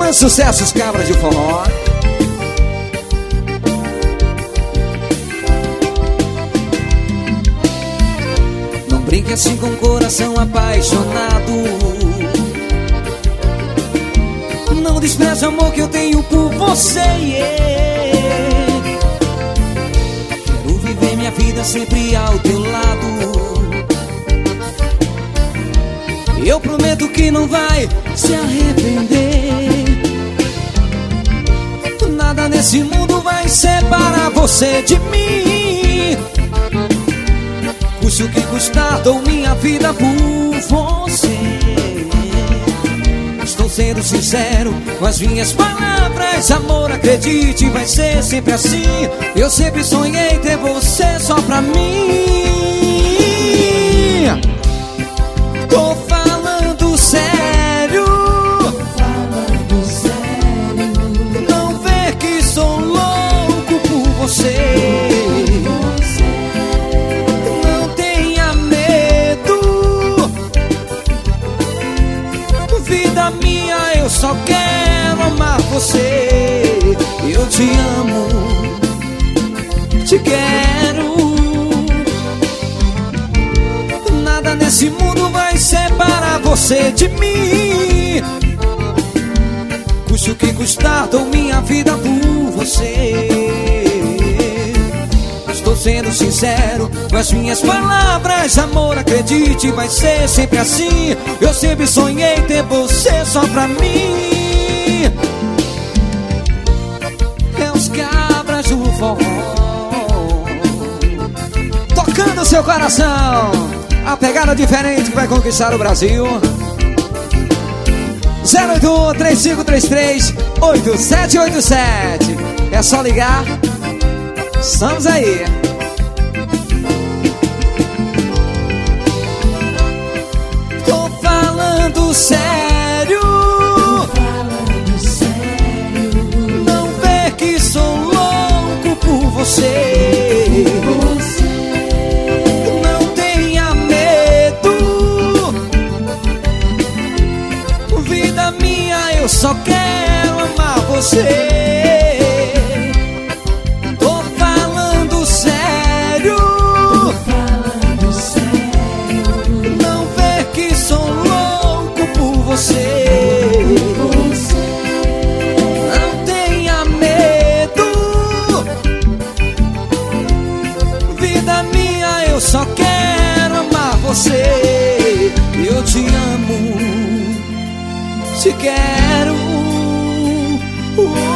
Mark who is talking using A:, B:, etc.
A: Sucessos Cabras de Forró. Não brinque assim com o coração apaixonado. Não despreze o amor que eu tenho por você, Quero viver minha vida sempre ao teu lado. Eu prometo que não vai se arrepender. Nada nesse mundo vai separar você de mim. Custe o que custar, dou minha vida por você. Estou sendo sincero com as minhas palavras. Amor, acredite, vai ser sempre assim. Eu sempre sonhei ter você só pra mim. Tô falando sério. Não vê que sou louco por você. Não tenha medo. Vida minha, eu só quero amar você. Eu te amo, te quero. Nada nesse mundo vai separar você de mim. Custe o que custar, dou minha vida por você. Estou sendo sincero com as minhas palavras. Amor, acredite, vai ser sempre assim. Eu sempre sonhei ter você só pra mim. É os Cabras do Forró, tocando seu coração. A pegada diferente que vai conquistar o Brasil. 081-3533-8787. É só ligar. Estamos aí. Tô falando sério. Não vê que sou louco por você. Não tenha medo. Vida minha, eu só quero amar você. Não tenha medo. Vida minha, eu só quero amar você. Eu te amo, te quero.